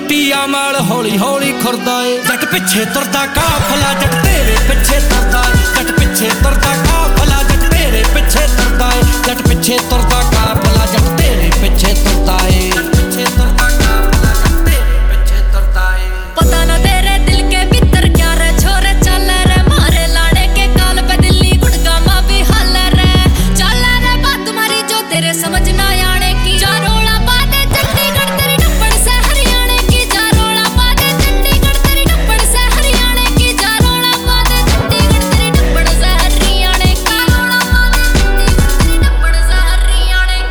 ਟੁੱਟੀਆ ਮਾਲ ਹੌਲੀ ਹੌਲੀ ਖੁਰਦਾ ਏ ਜੱਟ ਪਿੱਛੇ ਤੁਰਦਾ ਕਾਫਲਾ ਜੱਟ ਤੇਰੇ ਪਿੱਛੇ ਤੁਰਦਾ ਏ ਜੱਟ ਪਿੱਛੇ ਤੁਰਦਾ ਕਾਫਲਾ ਜੱਟ ਤੇਰੇ ਪਿੱਛੇ ਤੁਰਦਾ ਏ ਜੱਟ ਪਿੱਛੇ ਤੁਰਦਾ ਕਾਫਲਾ ਜੱਟ ਤੇਰੇ ਪਿੱਛੇ ਤੁਰਦਾ ਏ ਪਿੱਛੇ ਤੁਰਦਾ ਕਾਫਲਾ ਜੱਟ ਤੇਰੇ ਪਿੱਛੇ ਤੁਰਦਾ ਏ पता ना तेरे दिल के भीतर क्या रे छोरे चल रे मारे लाड़े के काल पे दिल्ली गुड़गामा भी हाल रे चल रे बात तुम्हारी जो तेरे समझ ना आने की जा रोला पाते चंडीगढ़ तेरी डप्पड़ से हरियाणा की जा रोला पाते चंडीगढ़ तेरी डप्पड़ से हरियाणा की जा रोला पाते चंडीगढ़ तेरी डप्पड़ से हरियाणा की रोला पाते चंडीगढ़ तेरी डप्पड़ से हरियाणा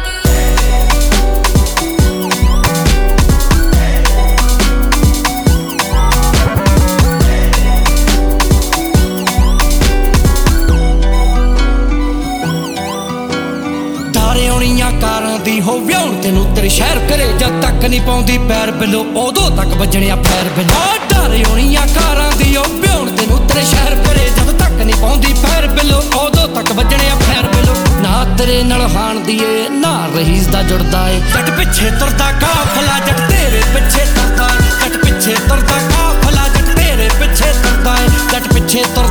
ਕਾਰਾਂ ਦੀ ਹੋ ਵਿਆਹਣ ਤੈਨੂੰ ਤੇਰੇ ਸ਼ਹਿਰ ਕਰੇ ਜਦ ਤੱਕ ਨਹੀਂ ਪਾਉਂਦੀ ਪੈਰ ਬਿੱਲੋ ਉਦੋਂ ਤੱਕ ਵੱਜਣਿਆ ਪੈਰ ਬਿੱਲੋ ਡਰ ਹੋਣੀਆਂ ਕਾਰਾਂ ਦੀ ਹੋ ਵਿਆਹਣ ਤੈਨੂੰ ਤੇਰੇ ਸ਼ਹਿਰ ਕਰੇ ਜਦ ਤੱਕ ਨਹੀਂ ਪਾਉਂਦੀ ਪੈਰ ਬਿੱਲੋ ਉਦੋਂ ਤੱਕ ਵੱਜਣਿਆ ਪੈਰ ਬਿੱਲੋ ਨਾ ਤੇਰੇ ਨਾਲ ਹਾਣ ਦੀ ਏ ਨਾ ਰਹੀਸ ਦਾ ਜੁੜਦਾ ਏ ਜੱਟ ਪਿੱਛੇ ਤੁਰਦਾ ਕਾਫਲਾ ਜੱਟ ਤੇਰੇ ਪਿੱਛੇ ਤੁਰਦਾ ਏ ਜੱਟ ਪਿੱਛੇ ਤੁਰਦਾ ਕਾਫਲਾ ਜੱਟ ਤੇਰੇ ਪਿੱਛੇ ਤੁਰਦਾ ਏ ਜੱਟ ਪਿੱਛੇ ਤੁਰਦਾ